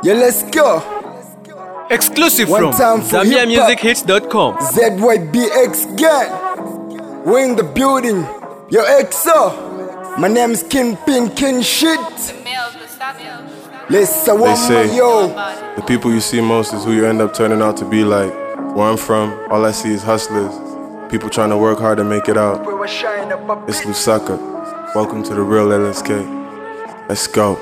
Yeah, let's go. Exclusive One from time for ZambiaMusicHits.com. ZYBX gang. We're in the building. Yo, XO. My name is Kingpin King Shit. Let's say They say yo. the people you see most is who you end up turning out to be like. Where I'm from, all I see is hustlers. People trying to work hard to make it out. It's Lusaka. Welcome to the real LSK. Let's go.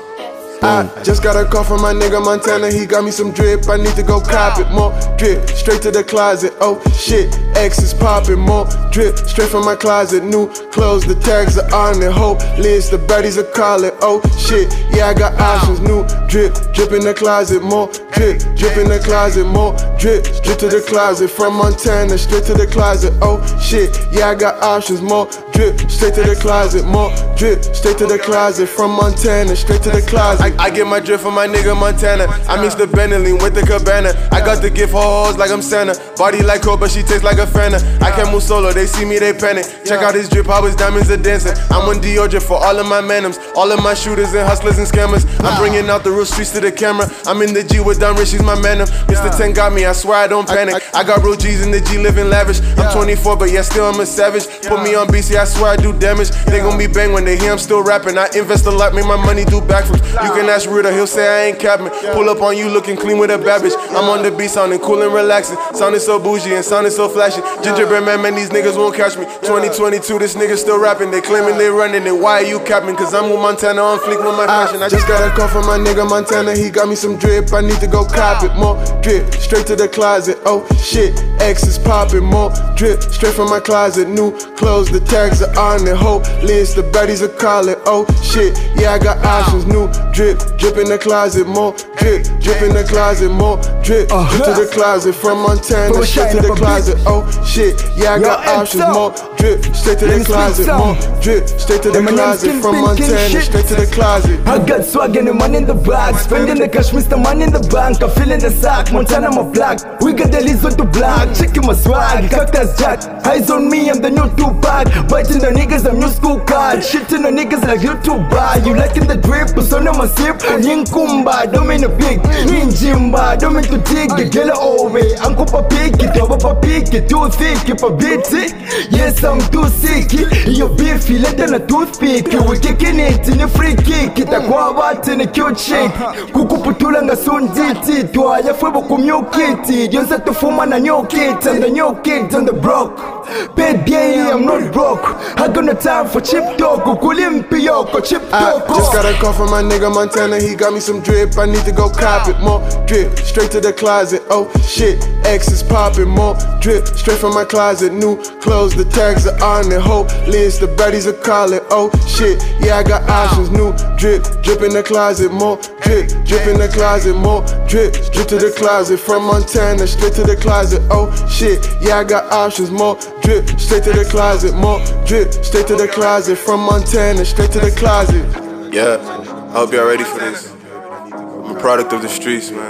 I just got a call from my nigga Montana. He got me some drip, I need to go cop it. More drip, straight to the closet. Oh shit, X is popping. More drip, straight from my closet. New clothes, the tags are on it. Hope list, the baddies are calling. Oh shit, yeah I got options. New drip, drip in the closet. More drip, drip in the closet. More drip, drip to the closet. From Montana, straight to the closet. Oh shit, yeah I got options. More drip, straight to the closet. More drip, straight to the closet. From Montana, straight to the closet. I get my drip from my nigga Montana. I mix the Bentley with the Cabana. I got the gift for hoes like I'm Santa. Body like her, but she tastes like a Fanta. I can't move solo, they see me, they panic. Check out this drip, how his diamonds are dancing. I'm on Dior drip for all of my manims. All of my shooters and hustlers and scammers. I'm bringing out the real streets to the camera. I'm in the G with Don Rich, she's my manum. Mr. 10 got me, I swear I don't panic. I got real G's in the G, living lavish. I'm 24, but yeah, still I'm a savage. Put me on BC, I swear I do damage. They gon' be bang when they hear I'm still rapping. I invest a lot, make my money do backflips. You can ask Ruta, he'll say I ain't capping. Pull up on you looking clean with a bad bitch. I'm on the beat sounding cool and relaxing. Sounding so bougie and sounding so flashy. Gingerbread man, these niggas won't catch me. 2022, this nigga still rapping. They claiming they running it. Why are you capping? Cause I'm with Montana on fleek with my fashion. I just got a call from my nigga Montana. He got me some drip, I need to go cop it. More drip, straight to the closet. Oh shit, X is popping. More drip, straight from my closet. New clothes, the tags are on it. Whole list, the baddies are calling. Oh shit, yeah I got options. New drip, drip in the closet. More drip, drip in the closet. More drip, drip to the closet. From Montana, straight to the closet. Oh shit, yeah I got options. More drip, straight to the closet. More drip, straight to the closet. From Montana, straight to the closet. I got swag and the money in the bag. Spending the cash, Mr. Money in the bank. I feel in the sack, Montana my flag. We got the leads with the black. Checking my swag, Cactus Jack. Eyes on me, I'm the new Tupac. Biting the niggas, I'm new school card. Shitting the niggas like YouTube bar. You liking the drip, but so my sip. Kumba, don't mean a pig. Ninjimba, don't mean to dig. The girl away. Uncle Papi, get over Papi, get too thick, keep a bit sick. Yes, I'm too sick. Your beefy, let them a toothpick. We kicking it in a free kick. It a guava in a cute chick. Kukuputulanga soon diti. To a yafubo kumukiti. You set to form on a new kid. And the new kids on the broke. Bad gay, I'm not broke. I got no time for chip talk. Kulimpio, chip talk. Just got a call from my nigga Montana. He got me some drip, I need to go cop it. More drip, straight to the closet. Oh shit, X is popping. More drip, straight from my closet. New clothes, the tags are on it. Whole list, the baddies are calling. Oh shit, yeah I got options. New drip, drip in the closet. More drip, drip in the closet. More drip, drip to the closet. From Montana, straight to the closet. Oh shit, yeah I got options. More drip, straight to the closet. More drip, straight to the closet. From Montana, straight to the closet. Yeah, I hope y'all ready for this. I'm a product of the streets, man.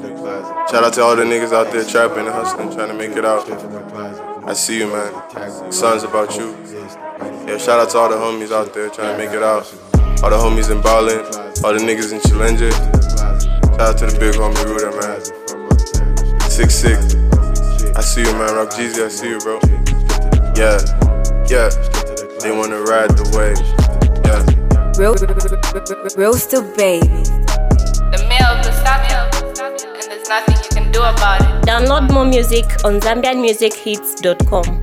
Shout out to all the niggas out there trapping and hustling, trying to make it out. I see you, man. The song's about you. Yeah, shout out to all the homies out there trying to make it out. All the homies in Ballin, all the niggas in Challenge. Shout out to the big homie Ruta, man. 6'6". I see you, man. Rock Jeezy, I see you, bro. Yeah, yeah. They wanna ride the wave. Yeah. Real still baby. The male of the Zambian, and there's nothing you can do about it. Download more music on ZambianMusicHits.com.